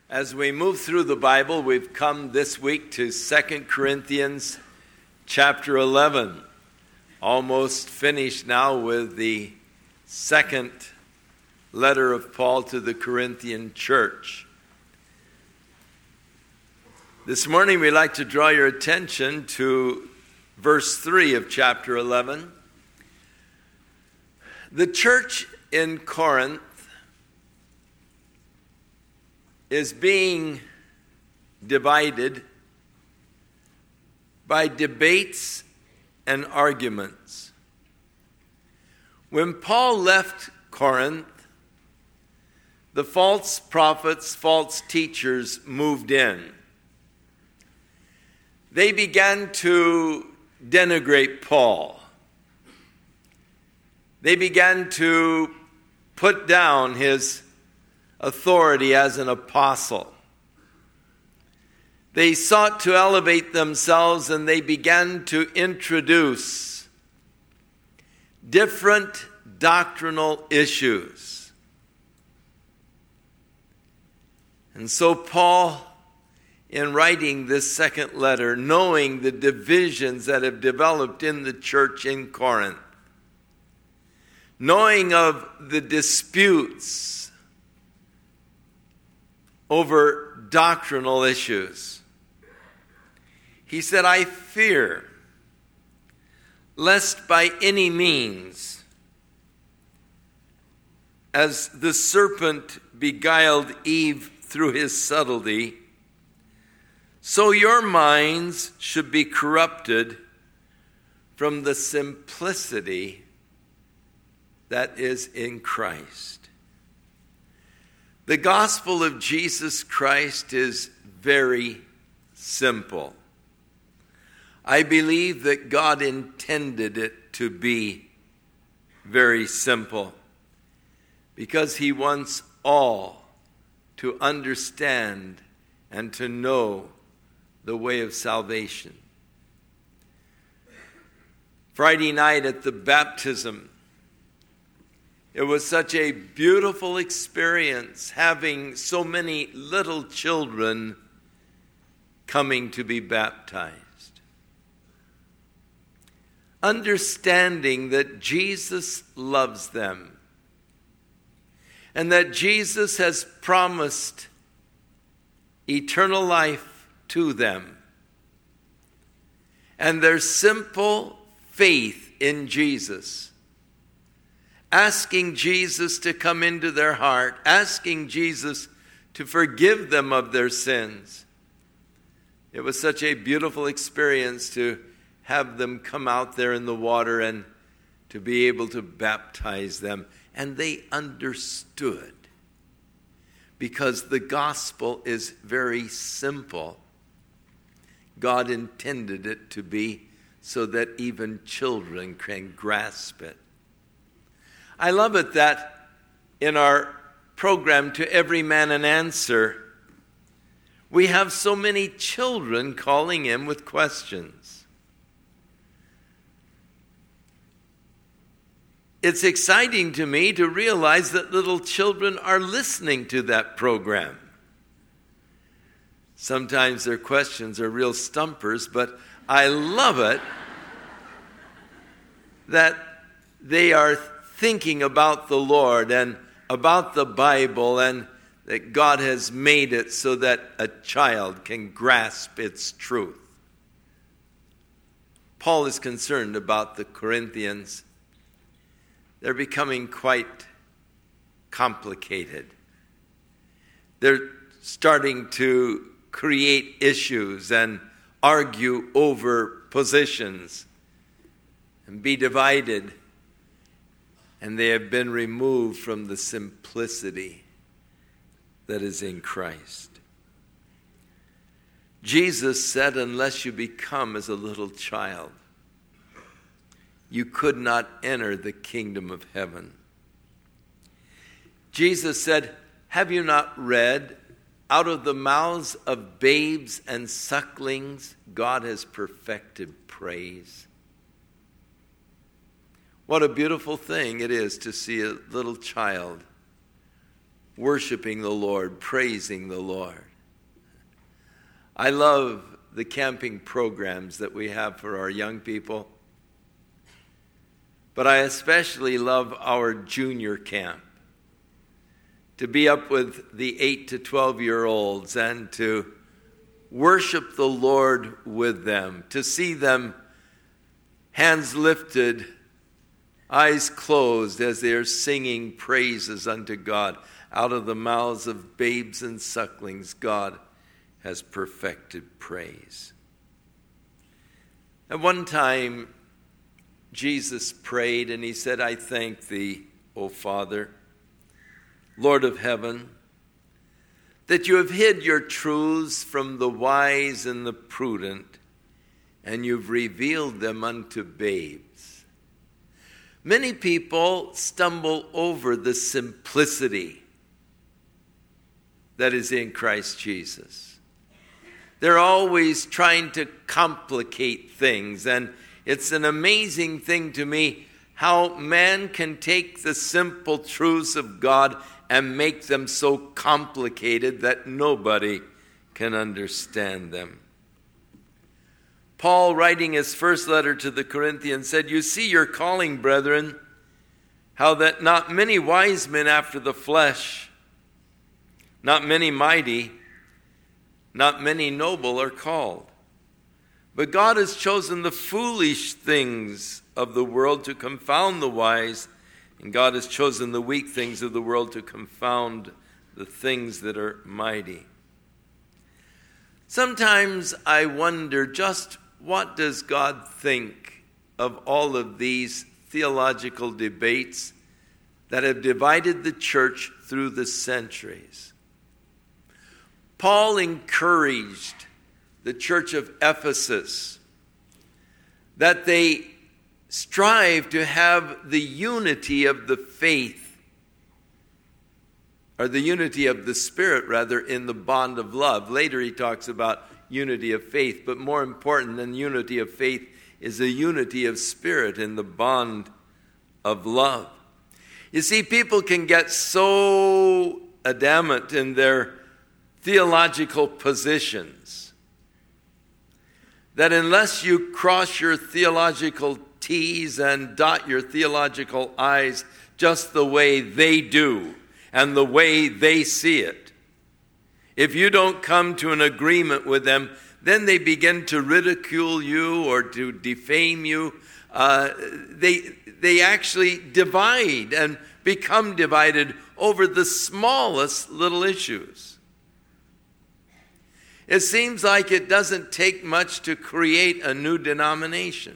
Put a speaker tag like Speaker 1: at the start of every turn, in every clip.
Speaker 1: As we move through the Bible, we've come this week to 2 Corinthians chapter 11. Almost finished now with the second letter of Paul to the Corinthian church. This morning we'd like to draw your attention to verse 3 of chapter 11. The church in Corinth is being divided by debates and arguments. When Paul left Corinth, the false prophets, false teachers moved in. They began to denigrate Paul. They began to put down his authority as an apostle. They sought to elevate themselves, and they began to introduce different doctrinal issues. And so Paul, in writing this second letter, knowing the divisions that have developed in the church in Corinth, knowing of the disputes over doctrinal issues, he said, I fear lest by any means, as the serpent beguiled Eve through his subtlety, so your minds should be corrupted from the simplicity that is in Christ. The gospel of Jesus Christ is very simple. I believe that God intended it to be very simple because He wants all to understand and to know the way of salvation. Friday night at the baptism, it was such a beautiful experience having so many little children coming to be baptized. Understanding that Jesus loves them and that Jesus has promised eternal life to them. And their simple faith in Jesus, asking Jesus to come into their heart, asking Jesus to forgive them of their sins. It was such a beautiful experience to have them come out there in the water and to be able to baptize them. And they understood, because the gospel is very simple. God intended it to be so that even children can grasp it. I love it that in our program, To Every Man an Answer, we have so many children calling in with questions. It's exciting to me to realize that little children are listening to that program. Sometimes their questions are real stumpers, but I love it that they are thinking about the Lord and about the Bible, and that God has made it so that a child can grasp its truth. Paul is concerned about the Corinthians. They're becoming quite complicated. They're starting to create issues and argue over positions and be divided. And they have been removed from the simplicity that is in Christ. Jesus said, unless you become as a little child, you could not enter the kingdom of heaven. Jesus said, have you not read, out of the mouths of babes and sucklings, God has perfected praise. What a beautiful thing it is to see a little child worshiping the Lord, praising the Lord. I love the camping programs that we have for our young people, but I especially love our junior camp. To be up with the 8 to 12-year-olds and to worship the Lord with them, to see them hands lifted, eyes closed as they are singing praises unto God. Out of the mouths of babes and sucklings, God has perfected praise. At one time, Jesus prayed and he said, I thank thee, O Father, Lord of heaven, that you have hid your truths from the wise and the prudent, and you've revealed them unto babes. Many people stumble over the simplicity that is in Christ Jesus. They're always trying to complicate things, and it's an amazing thing to me how man can take the simple truths of God and make them so complicated that nobody can understand them. Paul, writing his first letter to the Corinthians, said, you see your calling, brethren, how that not many wise men after the flesh, not many mighty, not many noble are called. But God has chosen the foolish things of the world to confound the wise, and God has chosen the weak things of the world to confound the things that are mighty. Sometimes I wonder, just what does God think of all of these theological debates that have divided the church through the centuries? Paul encouraged the church of Ephesus that they strive to have the unity of the faith, or the unity of the Spirit, rather, in the bond of love. Later he talks about unity of faith, but more important than unity of faith is the unity of spirit in the bond of love. You see, people can get so adamant in their theological positions that unless you cross your theological T's and dot your theological I's just the way they do and the way they see it, if you don't come to an agreement with them, then they begin to ridicule you or to defame you. They actually divide and become divided over the smallest little issues. It seems like it doesn't take much to create a new denomination.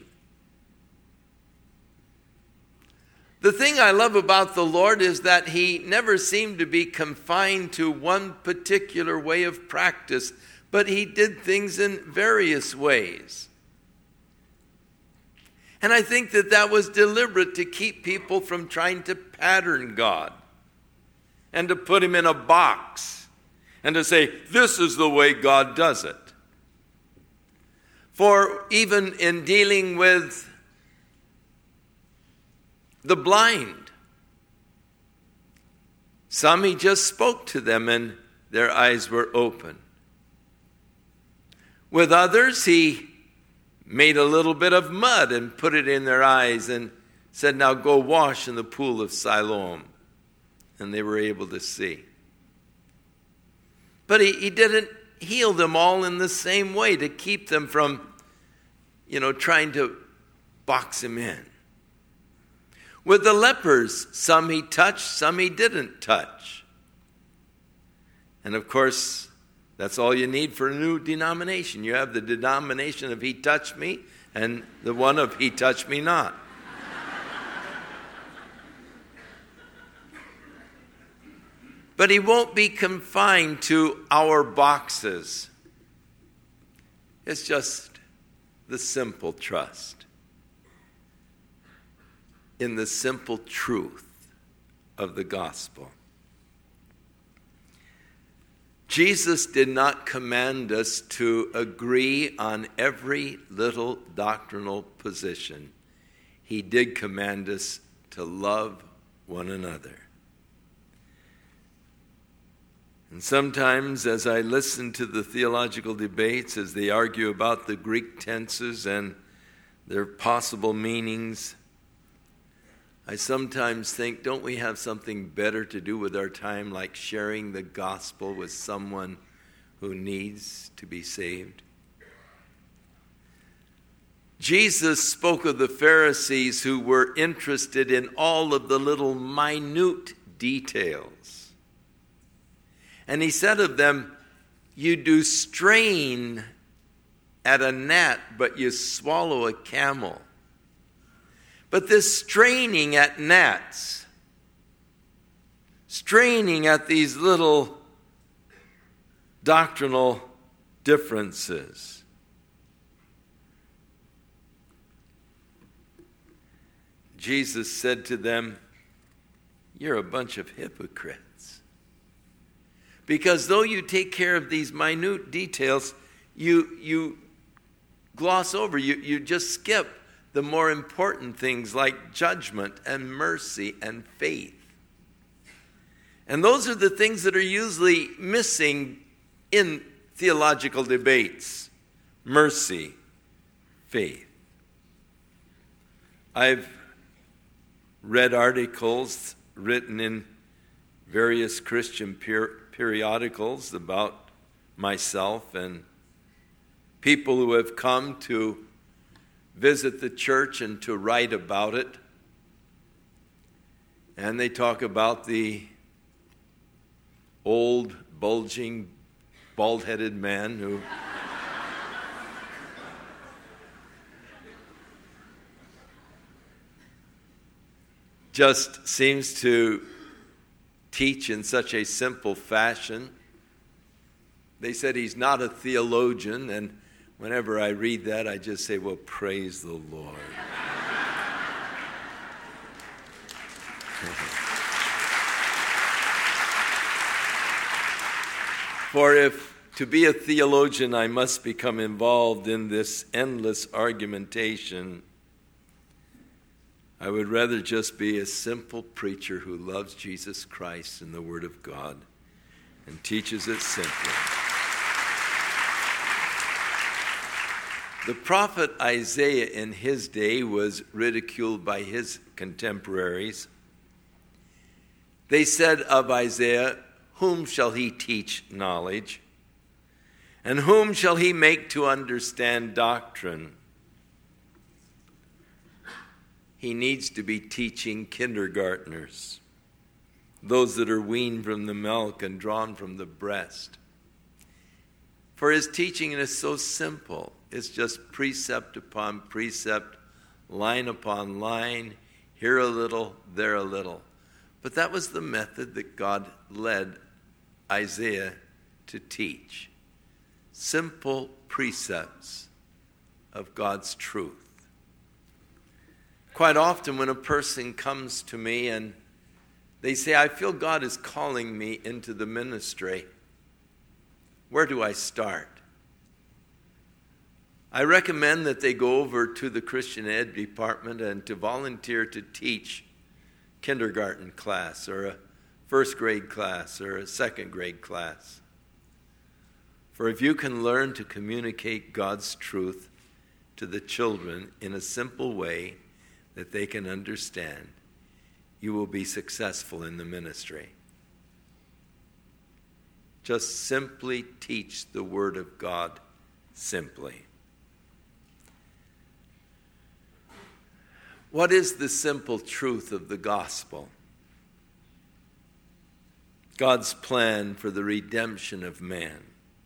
Speaker 1: The thing I love about the Lord is that he never seemed to be confined to one particular way of practice, but he did things in various ways. And I think that that was deliberate to keep people from trying to pattern God and to put him in a box and to say, this is the way God does it. For even in dealing with the blind, some he just spoke to them and their eyes were open. With others, he made a little bit of mud and put it in their eyes and said, now go wash in the pool of Siloam. And they were able to see. But he didn't heal them all in the same way to keep them from, trying to box him in. With the lepers, some he touched, some he didn't touch. And of course, that's all you need for a new denomination. You have the denomination of he touched me and the one of he touched me not. But he won't be confined to our boxes. It's just the simple trust in the simple truth of the gospel. Jesus did not command us to agree on every little doctrinal position. He did command us to love one another. And sometimes as I listen to the theological debates, as they argue about the Greek tenses and their possible meanings, I sometimes think, don't we have something better to do with our time, like sharing the gospel with someone who needs to be saved? Jesus spoke of the Pharisees who were interested in all of the little minute details. And he said of them, you do strain at a gnat, but you swallow a camel. But this straining at gnats, straining at these little doctrinal differences, Jesus said to them, you're a bunch of hypocrites. Because though you take care of these minute details, you gloss over, you just skip the more important things like judgment and mercy and faith. And those are the things that are usually missing in theological debates. Mercy, faith. I've read articles written in various Christian periodicals about myself and people who have come to visit the church and to write about it. And they talk about the old, bulging, bald-headed man who just seems to teach in such a simple fashion. They said he's not a theologian, and whenever I read that, I just say, well, praise the Lord. For if to be a theologian I must become involved in this endless argumentation, I would rather just be a simple preacher who loves Jesus Christ and the Word of God and teaches it simply. The prophet Isaiah in his day was ridiculed by his contemporaries. They said of Isaiah, whom shall he teach knowledge? And whom shall he make to understand doctrine? He needs to be teaching kindergartners, those that are weaned from the milk and drawn from the breast. For his teaching is so simple. It's just precept upon precept, line upon line, here a little, there a little. But that was the method that God led Isaiah to teach. Simple precepts of God's truth. Quite often when a person comes to me and they say, I feel God is calling me into the ministry, where do I start? I recommend that they go over to the Christian Ed department and to volunteer to teach kindergarten class or a first grade class or a second grade class. For if you can learn to communicate God's truth to the children in a simple way that they can understand, you will be successful in the ministry. Just simply teach the Word of God simply. What is the simple truth of the gospel? God's plan for the redemption of man.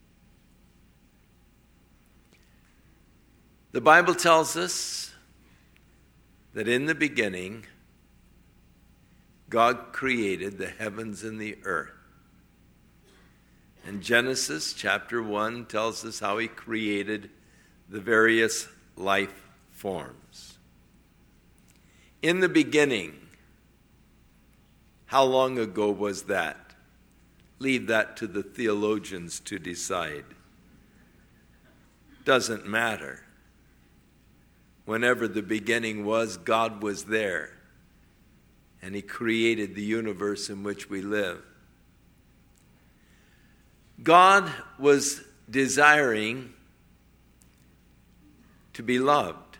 Speaker 1: The Bible tells us that in the beginning, God created the heavens and the earth. And Genesis chapter 1 tells us how he created the various life forms. In the beginning, how long ago was that? Leave that to the theologians to decide. Doesn't matter. Whenever the beginning was, God was there. And he created the universe in which we live. God was desiring to be loved,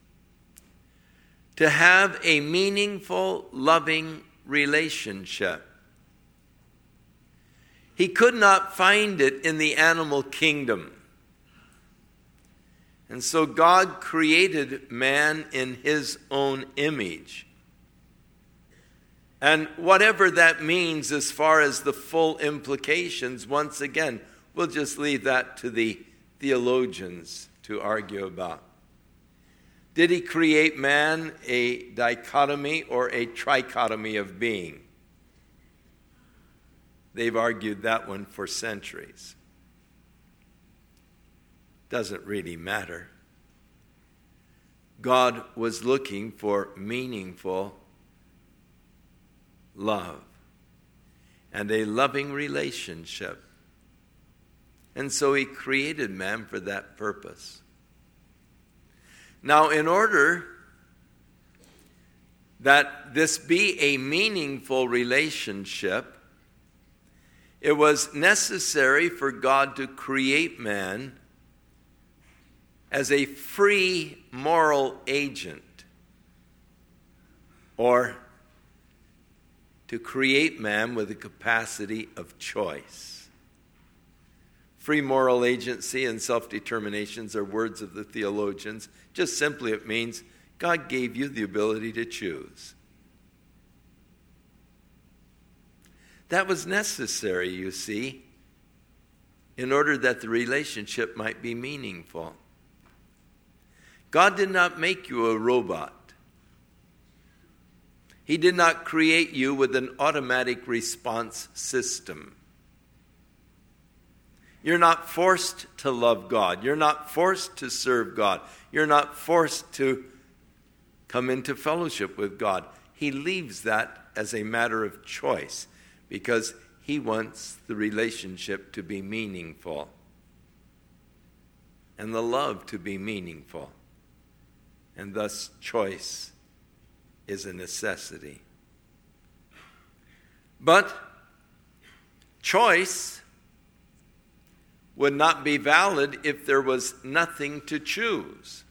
Speaker 1: to have a meaningful, loving relationship. He could not find it in the animal kingdom. And so God created man in his own image. And whatever that means as far as the full implications, once again, we'll just leave that to the theologians to argue about. Did he create man a dichotomy or a trichotomy of being? They've argued that one for centuries. Doesn't really matter. God was looking for meaningful love and a loving relationship. And so he created man for that purpose. Now, in order that this be a meaningful relationship, it was necessary for God to create man as a free moral agent, or to create man with a capacity of choice. Free moral agency and self-determinations are words of the theologians. Just simply it means God gave you the ability to choose. That was necessary, you see, in order that the relationship might be meaningful. God did not make you a robot. He did not create you with an automatic response system. You're not forced to love God. You're not forced to serve God. You're not forced to come into fellowship with God. He leaves that as a matter of choice because he wants the relationship to be meaningful and the love to be meaningful. And thus choice is a necessity. But choice would not be valid if there was nothing to choose.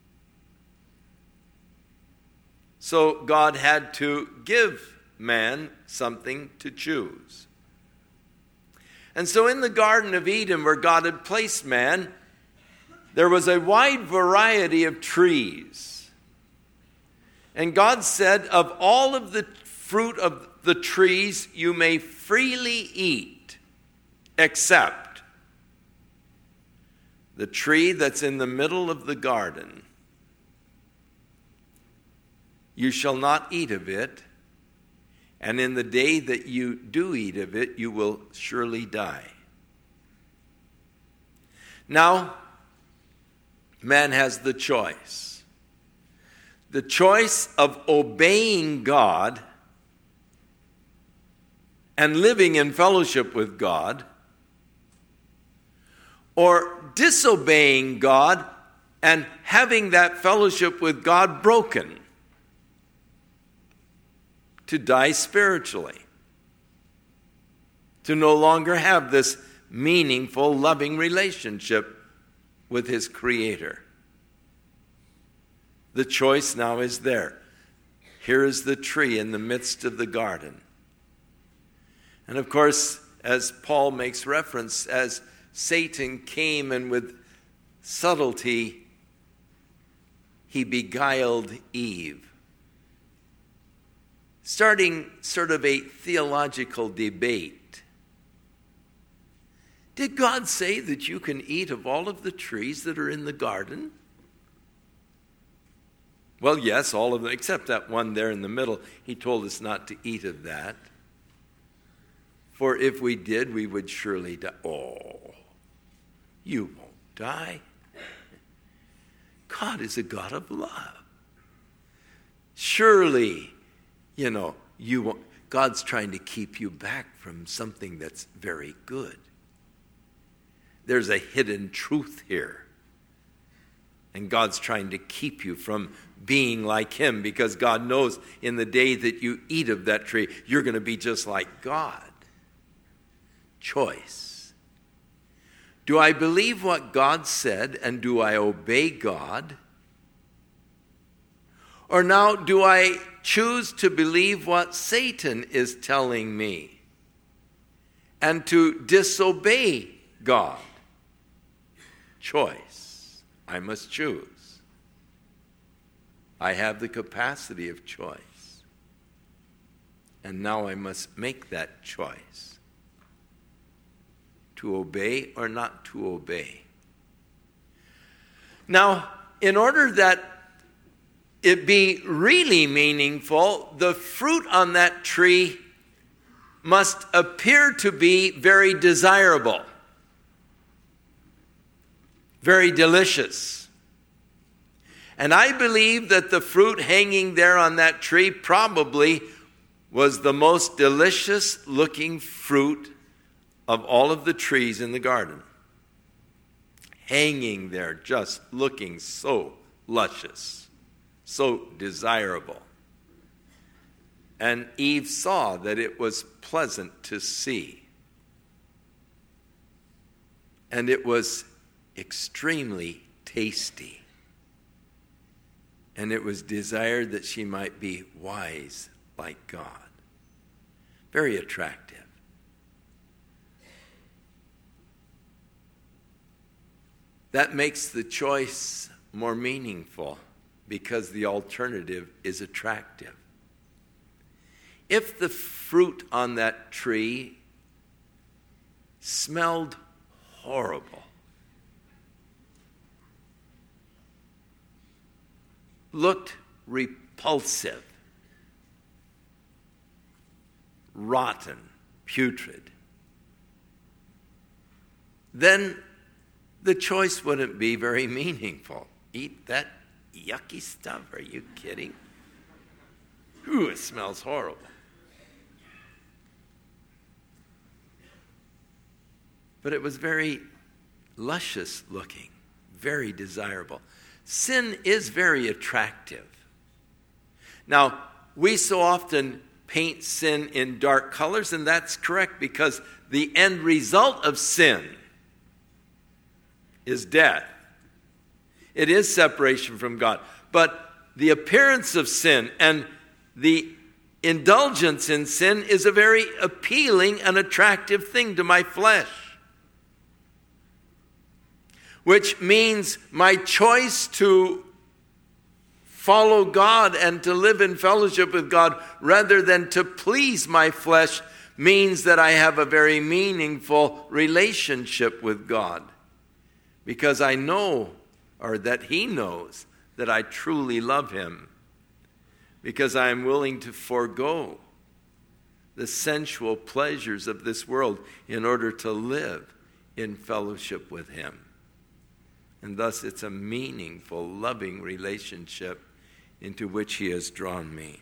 Speaker 1: So God had to give man something to choose. And so in the Garden of Eden, where God had placed man, there was a wide variety of trees. And God said, of all of the fruit of the trees you may freely eat, except the tree that's in the middle of the garden. You shall not eat of it, and in the day that you do eat of it, you will surely die. Now, man has the choice. The choice of obeying God and living in fellowship with God, or disobeying God and having that fellowship with God broken, to die spiritually, to no longer have this meaningful, loving relationship with his Creator. The choice now is there. Here is the tree in the midst of the garden. And of course, as Paul makes reference, as Satan came and with subtlety he beguiled Eve, starting sort of a theological debate. Did God say that you can eat of all of the trees that are in the garden? Well, yes, all of them, except that one there in the middle. He told us not to eat of that. For if we did, we would surely die. Oh, you won't die. God is a God of love. Surely, you won't. God's trying to keep you back from something that's very good. There's a hidden truth here. And God's trying to keep you from being like him, because God knows in the day that you eat of that tree, you're going to be just like God. Choice. Do I believe what God said, and do I obey God? Or now, do I choose to believe what Satan is telling me and to disobey God? Choice. I must choose. I have the capacity of choice. And now I must make that choice. To obey or not to obey. Now, in order that it be really meaningful, the fruit on that tree must appear to be very desirable, very delicious. And I believe that the fruit hanging there on that tree probably was the most delicious looking fruit of all of the trees in the garden. Hanging there, just looking so luscious, so desirable. And Eve saw that it was pleasant to see. And it was extremely tasty. And it was desired that she might be wise like God. Very attractive. That makes the choice more meaningful because the alternative is attractive. If the fruit on that tree smelled horrible, looked repulsive, rotten, putrid, then the choice wouldn't be very meaningful. Eat that yucky stuff? Are you kidding? Ooh, it smells horrible. But it was very luscious looking, very desirable. Sin is very attractive. Now, we so often paint sin in dark colors, and that's correct because the end result of sin is death. It is separation from God. But the appearance of sin and the indulgence in sin is a very appealing and attractive thing to my flesh. Which means my choice to follow God and to live in fellowship with God rather than to please my flesh means that I have a very meaningful relationship with God. Because I know, or that He knows, that I truly love Him. Because I am willing to forego the sensual pleasures of this world in order to live in fellowship with Him. And thus it's a meaningful, loving relationship into which He has drawn me.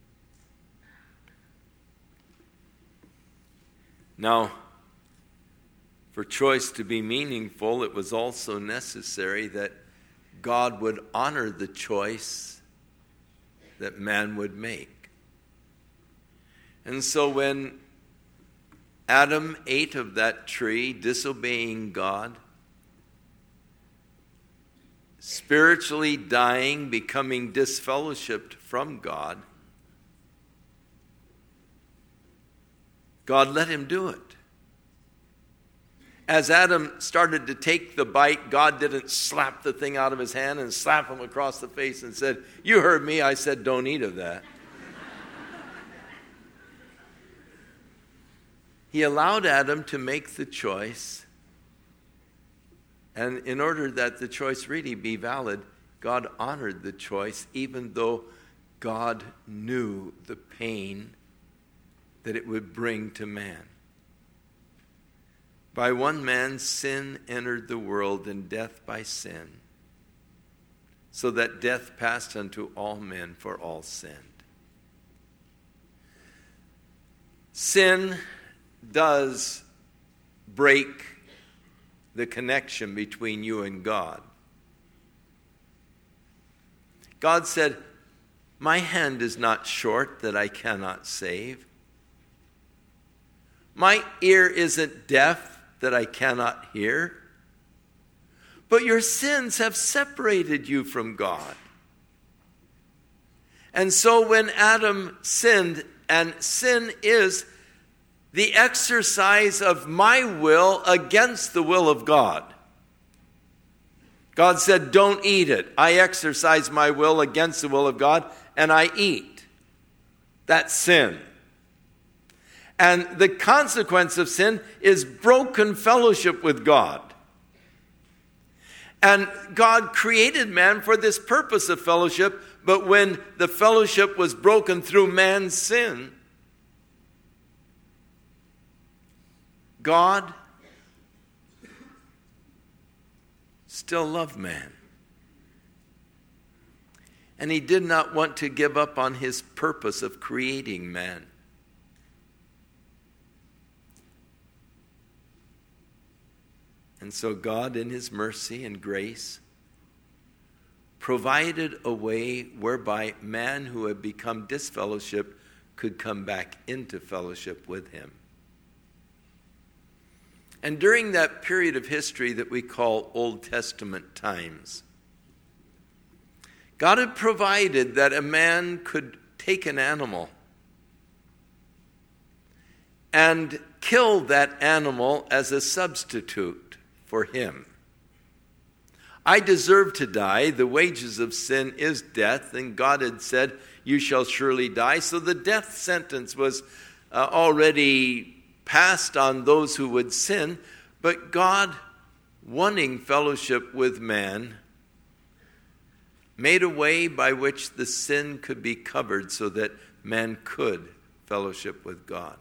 Speaker 1: Now, for choice to be meaningful, it was also necessary that God would honor the choice that man would make. And so when Adam ate of that tree, disobeying God, spiritually dying, becoming disfellowshipped from God, God let him do it. As Adam started to take the bite, God didn't slap the thing out of his hand and slap him across the face and said, "You heard me, I said don't eat of that." He allowed Adam to make the choice. And in order that the choice really be valid, God honored the choice, even though God knew the pain that it would bring to man. By one man sin entered the world, and death by sin, so that death passed unto all men, for all sinned. Sin does break the connection between you and God. God said, "My hand is not short that I cannot save. My ear isn't deaf that I cannot hear. but your sins have separated you from God. And so when Adam sinned, and sin is the exercise of my will against the will of God. God said, don't eat it. I exercise my will against the will of God, and I eat. That's sin. And the consequence of sin is broken fellowship with God. And God created man for this purpose of fellowship, but when the fellowship was broken through man's sin, God still loved man. And he did not want to give up on his purpose of creating man. And so God, in his mercy and grace, provided a way whereby man who had become disfellowship could come back into fellowship with him. And during that period of history that we call Old Testament times, God had provided that a man could take an animal and kill that animal as a substitute for him. I deserve to die. The wages of sin is death. And God had said, you shall surely die. So the death sentence was already passed on those who would sin. But God, wanting fellowship with man, made a way by which the sin could be covered so that man could fellowship with God.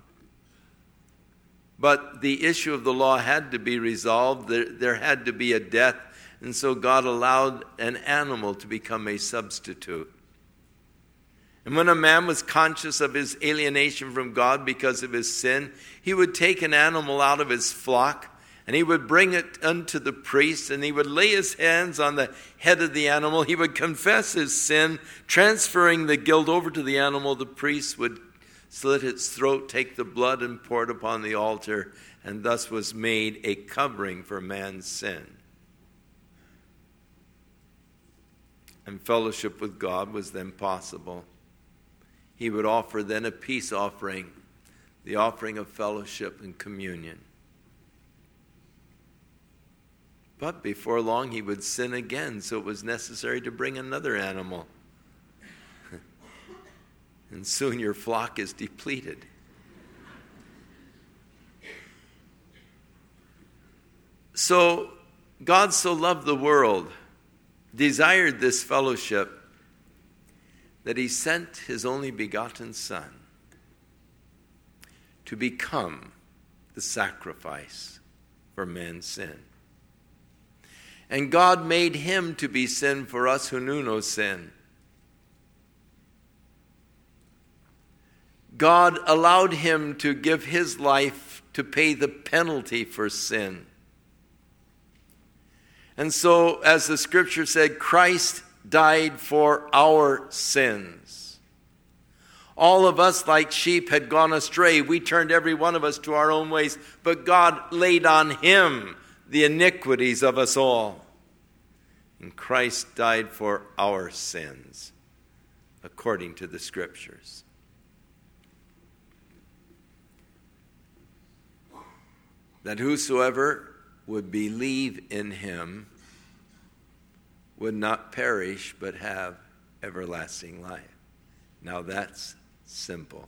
Speaker 1: But the issue of the law had to be resolved. There had to be a death. And so God allowed an animal to become a substitute. And when a man was conscious of his alienation from God because of his sin, he would take an animal out of his flock and he would bring it unto the priest, and he would lay his hands on the head of the animal. He would confess his sin, transferring the guilt over to the animal. The priest would slit its throat, take the blood, and pour it upon the altar, and thus was made a covering for man's sin. And fellowship with God was then possible. He would offer then a peace offering, the offering of fellowship and communion. But before long he would sin again, so it was necessary to bring another animal. And soon your flock is depleted. So God so loved the world, desired this fellowship, that he sent his only begotten Son to become the sacrifice for man's sin. And God made him to be sin for us who knew no sin. God allowed him to give his life to pay the penalty for sin. And so, as the scripture said, Christ died for our sins. All of us, like sheep, had gone astray. We turned every one of us to our own ways, but God laid on him the iniquities of us all. And Christ died for our sins, according to the scriptures. That whosoever would believe in him would not perish, but have everlasting life. Now that's simple.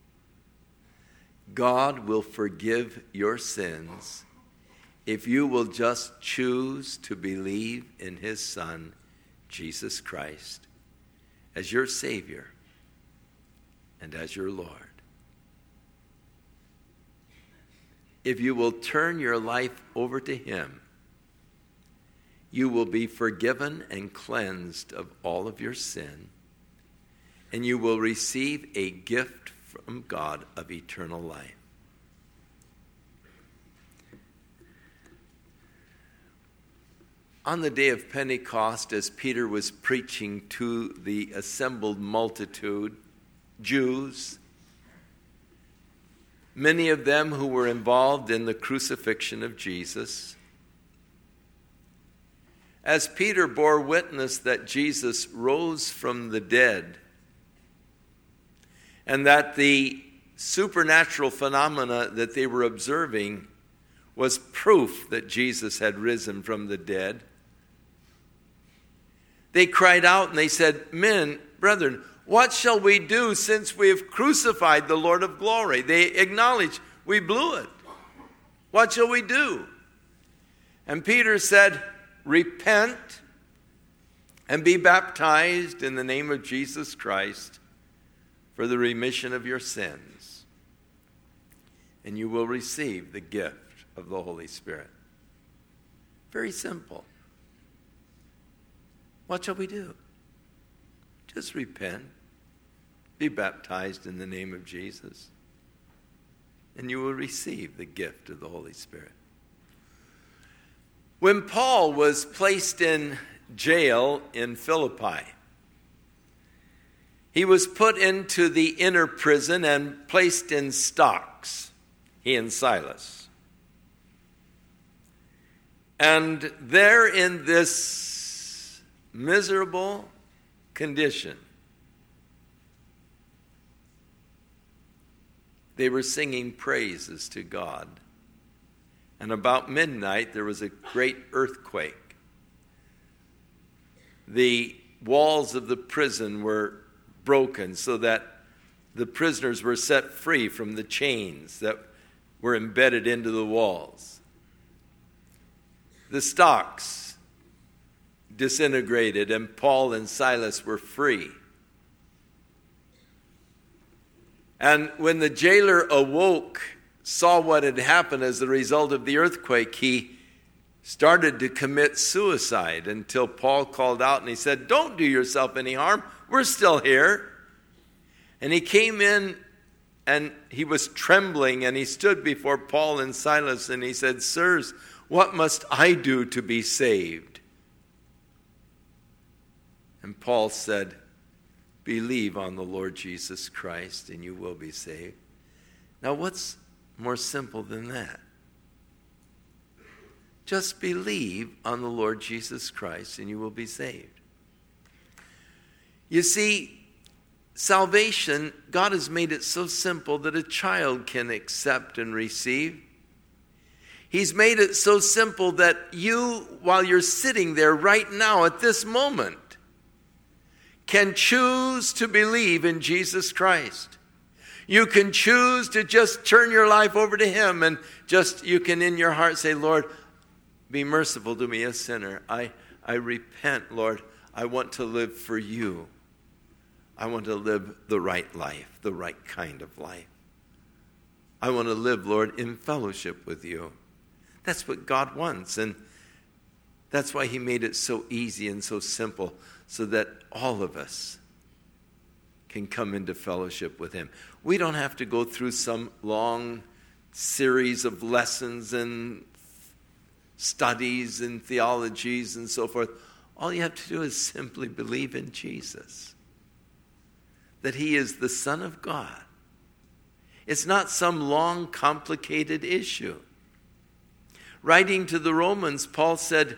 Speaker 1: God will forgive your sins if you will just choose to believe in his Son, Jesus Christ, as your Savior and as your Lord. If you will turn your life over to him, you will be forgiven and cleansed of all of your sin, and you will receive a gift from God of eternal life. On the day of Pentecost, as Peter was preaching to the assembled multitude, Jews, many of them who were involved in the crucifixion of Jesus, As Peter bore witness that Jesus rose from the dead, and that the supernatural phenomena that they were observing was proof that Jesus had risen from the dead, they cried out and they said, "Men, brethren, what shall we do since we have crucified the Lord of glory?" They acknowledged, we blew it. What shall we do? And Peter said, "Repent and be baptized in the name of Jesus Christ for the remission of your sins, and you will receive the gift of the Holy Spirit." Very simple. What shall we do? Just repent, be baptized in the name of Jesus, and you will receive the gift of the Holy Spirit. When Paul was placed in jail in Philippi, he was put into the inner prison and placed in stocks, he and Silas. And there in this miserable condition, they were singing praises to God. And about midnight, there was a great earthquake. The walls of the prison were broken so that the prisoners were set free from the chains that were embedded into the walls. The stocks disintegrated, and Paul and Silas were free. And when the jailer awoke, saw what had happened as a result of the earthquake, he started to commit suicide until Paul called out and he said, "Don't do yourself any harm. We're still here." And he came in and he was trembling, and he stood before Paul and Silas and he said, "Sirs, what must I do to be saved?" And Paul said, "Believe on the Lord Jesus Christ and you will be saved." Now, what's more simple than that? Just believe on the Lord Jesus Christ and you will be saved. You see, salvation, God has made it so simple that a child can accept and receive. He's made it so simple that you, while you're sitting there right now at this moment, can choose to believe in Jesus Christ. You can choose to just turn your life over to Him, and you can in your heart say, "Lord, be merciful to me, a sinner. I repent, Lord. I want to live for you. I want to live the right life, the right kind of life. I want to live, Lord, in fellowship with you." That's what God wants, and that's why He made it so easy and so simple, so that all of us can come into fellowship with Him. We don't have to go through some long series of lessons and studies and theologies and so forth. All you have to do is simply believe in Jesus, that He is the Son of God. It's not some long, complicated issue. Writing to the Romans, Paul said,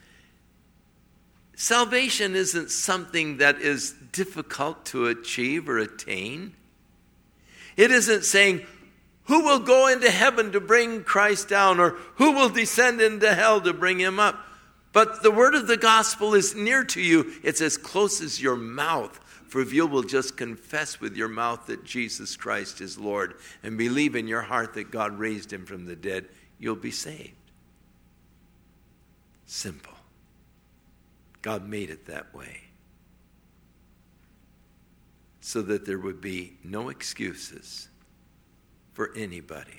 Speaker 1: salvation isn't something that is difficult to achieve or attain. It isn't saying, who will go into heaven to bring Christ down, or who will descend into hell to bring Him up? But the word of the gospel is near to you. It's as close as your mouth. For if you will just confess with your mouth that Jesus Christ is Lord and believe in your heart that God raised Him from the dead, you'll be saved. Simple. God made it that way, so that there would be no excuses for anybody,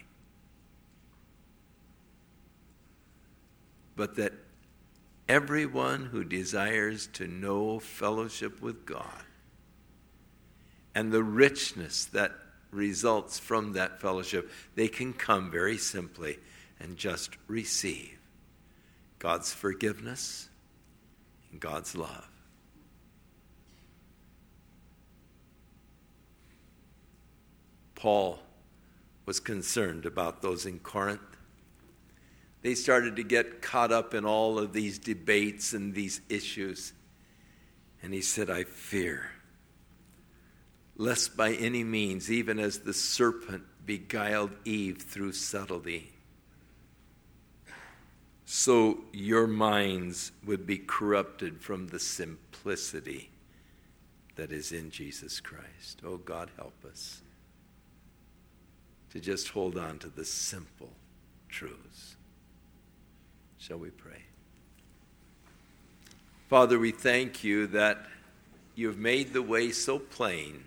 Speaker 1: but that everyone who desires to know fellowship with God and the richness that results from that fellowship, they can come very simply and just receive God's forgiveness and God's love. Paul was concerned about those in Corinth. They started to get caught up in all of these debates and these issues. And he said, I fear, lest by any means, even as the serpent beguiled Eve through subtlety, so your minds would be corrupted from the simplicity that is in Jesus Christ. Oh, God, help us to just hold on to the simple truths. Shall we pray? Father, we thank you that you've made the way so plain,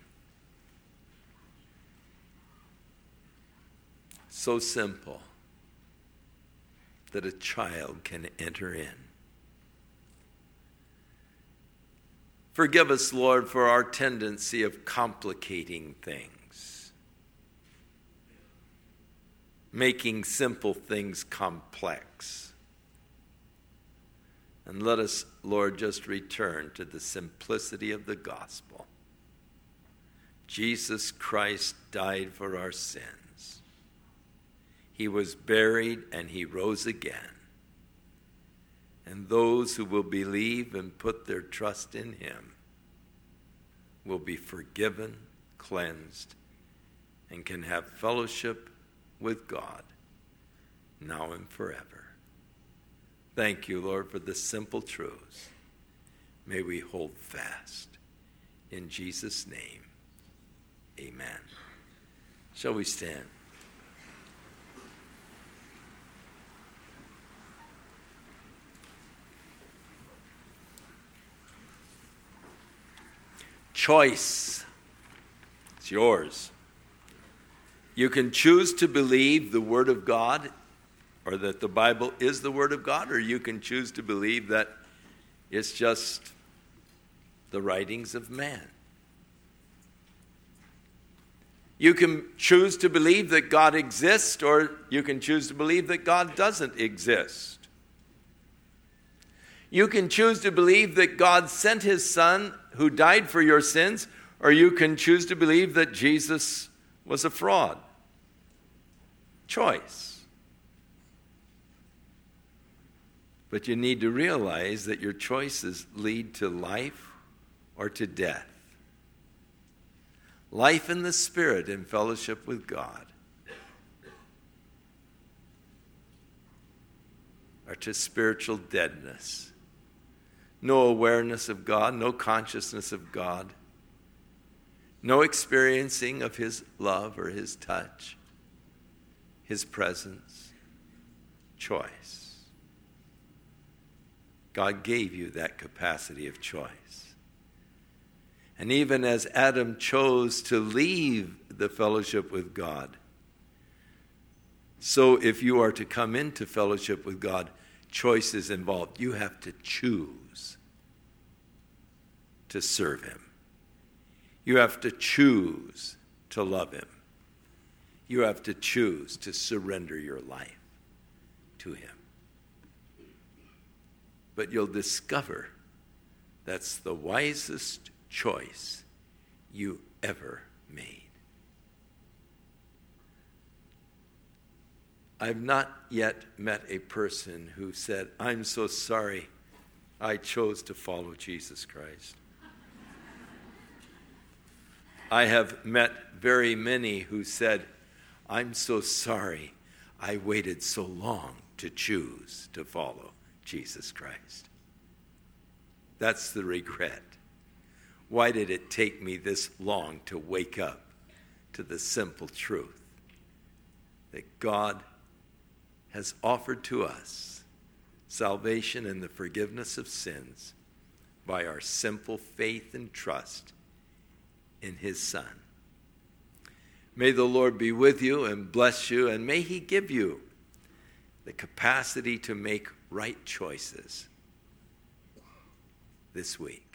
Speaker 1: so simple, that a child can enter in. Forgive us, Lord, for our tendency of complicating things, making simple things complex. And let us, Lord, just return to the simplicity of the gospel. Jesus Christ died for our sins. He was buried and he rose again. And those who will believe and put their trust in him will be forgiven, cleansed, and can have fellowship with God now and forever. Thank you, Lord, for the simple truths. May we hold fast. In Jesus' name, amen. Shall we stand? Choice. It's yours. You can choose to believe the Word of God, or that the Bible is the Word of God, or you can choose to believe that it's just the writings of man. You can choose to believe that God exists, or you can choose to believe that God doesn't exist. You can choose to believe that God sent his Son who died for your sins, or you can choose to believe that Jesus was a fraud. Choice. But you need to realize that your choices lead to life or to death. Life in the Spirit in fellowship with God, or to spiritual deadness. No awareness of God, no consciousness of God, no experiencing of his love or his touch, his presence. Choice. God gave you that capacity of choice. And even as Adam chose to leave the fellowship with God, so if you are to come into fellowship with God, choice is involved. You have to choose to serve him. You have to choose to love him. You have to choose to surrender your life to him. But you'll discover that's the wisest choice you ever made. I've not yet met a person who said, I'm so sorry I chose to follow Jesus Christ. I have met very many who said, I'm so sorry I waited so long to choose to follow Jesus Christ. That's the regret. Why did it take me this long to wake up to the simple truth that God has offered to us salvation and the forgiveness of sins by our simple faith and trust in his Son. May the Lord be with you and bless you, and may he give you the capacity to make right choices this week.